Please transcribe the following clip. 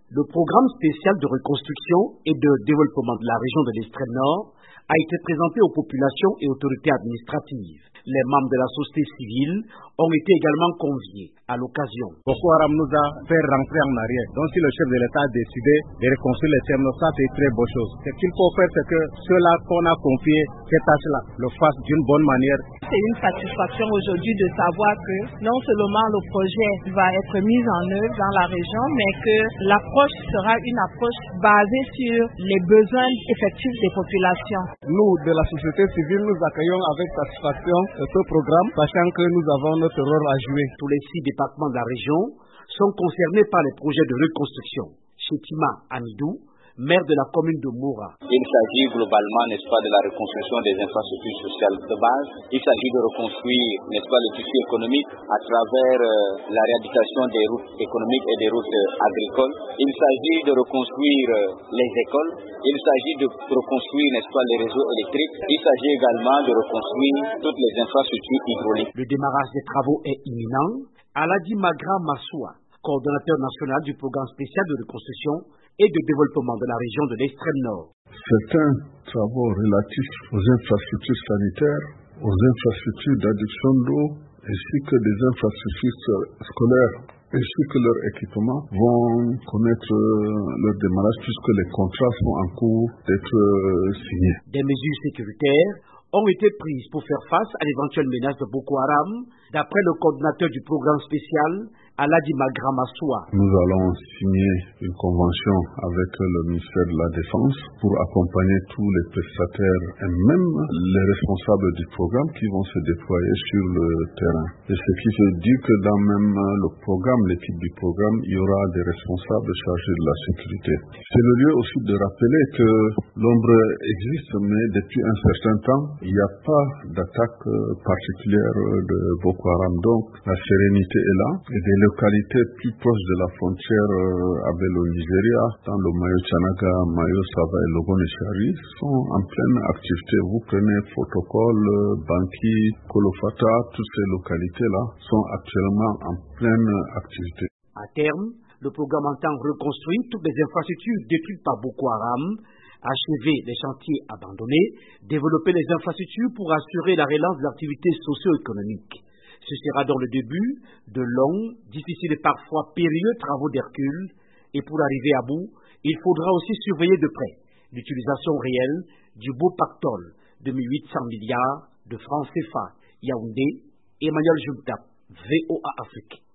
Le programme spécial de reconstruction et de développement de la région de l'extrême nord a été présenté aux populations et autorités administratives. Les membres de la société civile ont été également conviés à l'occasion. Boko Haram nous a fait rentrer en arrière. Donc si le chef de l'État a décidé de reconstruire les termes, ça c'est une très bonne chose. Ce qu'il faut faire, c'est que ceux-là qu'on a confiés, ces tâches-là, le fassent d'une bonne manière. C'est une satisfaction aujourd'hui de savoir que non seulement le projet va être mis en œuvre dans la région, mais que l'approche sera une approche basée sur les besoins effectifs des populations. Nous, de la société civile, nous accueillons avec satisfaction ce programme, sachant que nous avons notre rôle à jouer. Tous les 6 départements de la région sont concernés par les projets de reconstruction. Chetima Amidou, maire de la commune de Moura. Il s'agit globalement, n'est-ce pas, de la reconstruction des infrastructures sociales de base. Il s'agit de reconstruire, n'est-ce pas, le tissu économique à travers la réhabilitation des routes économiques et des routes agricoles. Il s'agit de reconstruire les écoles. Il s'agit de reconstruire, n'est-ce pas, les réseaux électriques. Il s'agit également de reconstruire toutes les infrastructures hydrauliques. Le démarrage des travaux est imminent. Aladi Magra Massoua, coordonnateur national du programme spécial de reconstruction et de développement de la région de l'extrême nord. Certains travaux relatifs aux infrastructures sanitaires, aux infrastructures d'adduction d'eau, ainsi que des infrastructures scolaires, ainsi que leur équipement, vont connaître leur démarrage puisque les contrats sont en cours d'être signés. Des mesures sécuritaires ont été prises pour faire face à l'éventuelle menace de Boko Haram, d'après le coordinateur du programme spécial, Aladi Magra Massoua. Nous allons signer une convention avec le ministère de la Défense pour accompagner tous les prestataires et même les responsables du programme qui vont se déployer sur le terrain. Et ce qui veut dire que dans même le programme, l'équipe du programme, il y aura des responsables chargés de la sécurité. C'est le lieu aussi de rappeler que l'ombre existe, mais depuis un certain temps, il n'y a pas d'attaque particulière de Boko Haram. Donc la sérénité est là et des localités plus proches de la frontière avec le Nigeria, dans le Mayo Tchanaga, Mayo Sava et Logoneshari, sont en pleine activité. Vous prenez Fotokol, Banki, Kolofata, toutes ces localités-là sont actuellement en pleine activité. À terme, le programme entend reconstruire toutes les infrastructures détruites par Boko Haram, achever les chantiers abandonnés, développer les infrastructures pour assurer la relance de l'activité socio-économique. Ce sera dans le début de longs, difficiles et parfois périlleux travaux d'Hercule. Et pour arriver à bout, il faudra aussi surveiller de près l'utilisation réelle du beau pactole de 1800 milliards de francs CFA. Yaoundé, Emmanuel Juntap, VOA Afrique.